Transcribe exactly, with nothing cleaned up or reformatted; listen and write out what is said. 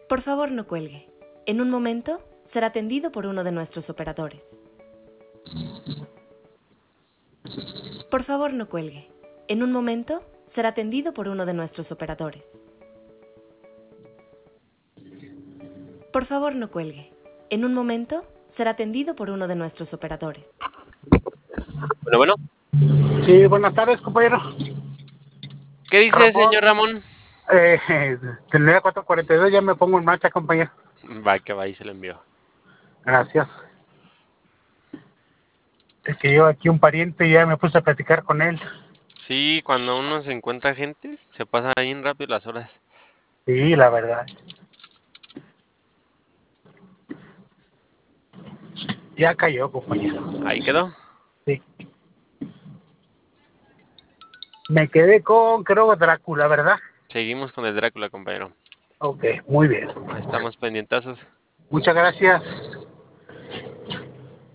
Por favor, no cuelgue. En un momento será atendido por uno de nuestros operadores. Por favor, no cuelgue. En un momento será atendido por uno de nuestros operadores. Por favor, no cuelgue. En un momento será atendido por uno de nuestros operadores. Bueno, bueno. Sí, buenas tardes, compañero. ¿Qué dice, Ramón, señor Ramón? Eh, tendría cuatro cuarenta y dos, ya me pongo en marcha, compañero. Va, que va, y se lo envió. Gracias. Es que yo aquí un pariente ya me puse a platicar con él. Sí, cuando uno se encuentra gente, se pasa bien rápido las horas. Sí, la verdad. Ya cayó, compañero. Ahí quedó. Sí. Me quedé con, creo, Drácula, ¿verdad? Seguimos con el Drácula, compañero. Ok, muy bien. Estamos pendientazos. Muchas gracias.